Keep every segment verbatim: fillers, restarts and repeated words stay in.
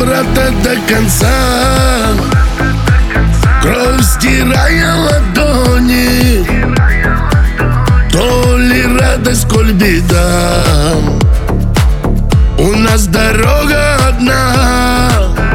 брата до конца, кровь стирая ладони, то ли радость, коль беда. У нас дорога одна,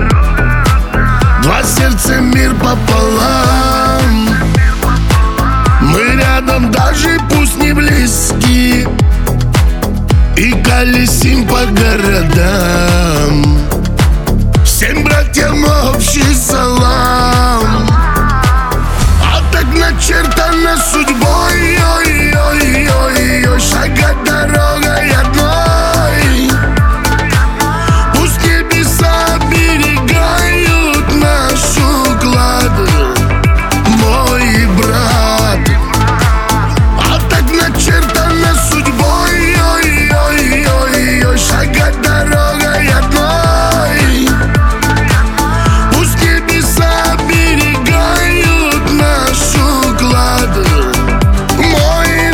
два сердца, мир пополам. Мы рядом, даже пусть не близки, и колесим по городам. Всем братьям общий салам. А так начертано судьбой, ой-ой-ой-ой, шагать дорогой одной. Пусть небеса оберегают наш уклад, мой брат. А так начертано судьбой, ой-ой-ой-ой, шагать дорогой одной. Пусть небеса оберегают наш уклад, мой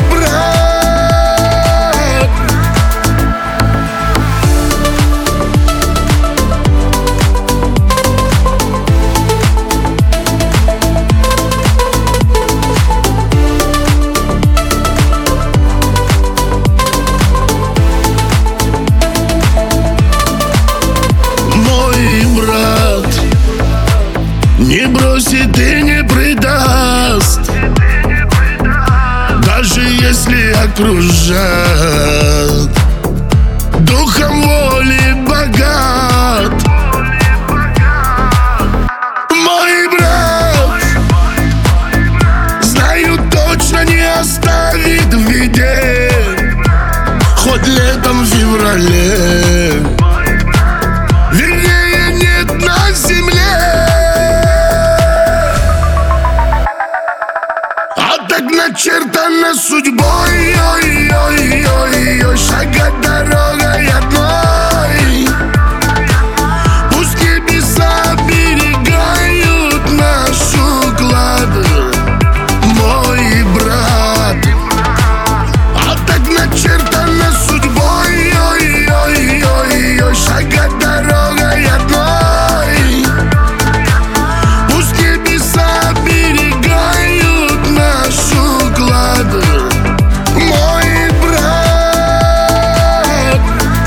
брат. Мой брат не бросит и не предаст, даже если окружат. Духом воли богат. Мой брат, знаю точно, не оставит в беде, хоть летом, в феврале. Вернее, нет на земле. А так начертано судьбой, ой-ой-ой-ой, шагать дорогой одной. Пусть небеса оберегают наш уклад, мой брат. А так начертано судьбой, ой-ой-ой-ой, шагать дорогой одной. Пусть небеса оберегают наш уклад, мой брат.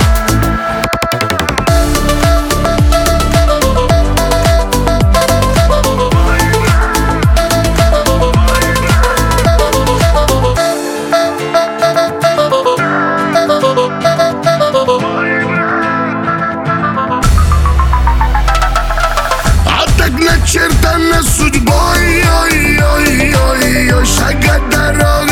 А так начертано судьбой, ой-ой-ой-ой, шагать дорогой.